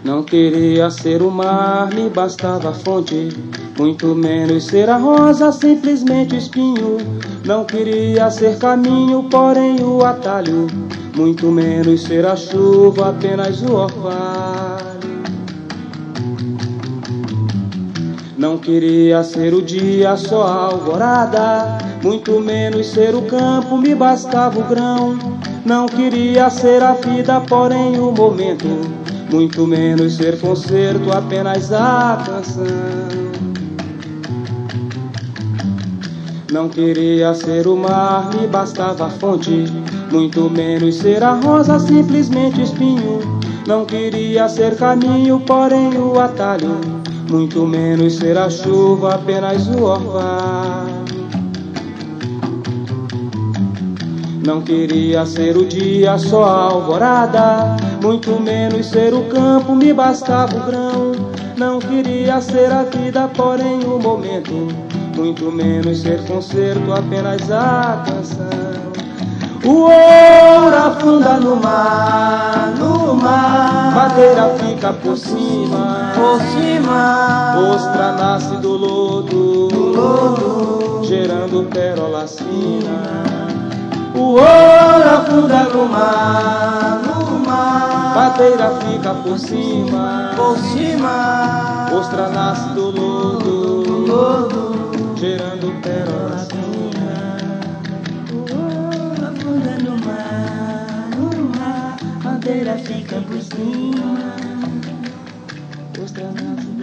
Não queria ser o mar, me bastava a fonte, muito menos ser a rosa, simplesmente o espinho. Não queria ser caminho, porém o atalho, muito menos ser a chuva, apenas o orvalho. Não queria ser o dia, só a alvorada, muito menos ser o campo, me bastava o grão. Não queria ser a vida, porém o momento, muito menos ser concerto, apenas a canção. Não queria ser o mar, me bastava a fonte, muito menos ser a rosa, simplesmente espinho. Não queria ser caminho, porém o atalho, muito menos ser a chuva, apenas o orvalho. Não queria ser o dia, só a alvorada, muito menos ser o campo, me bastava o grão. Não queria ser a vida, porém o momento, muito menos ser concerto, apenas a canção. O ouro afunda no mar, madeira fica por cima, ostra nasce do lodo, gerando pérolas finas. O ouro afunda no mar, madeira fica por cima, ostra nasce do lodo, gerando pérolas finas. O ouro afunda no mar, madeira fica por cima, ostra nasce do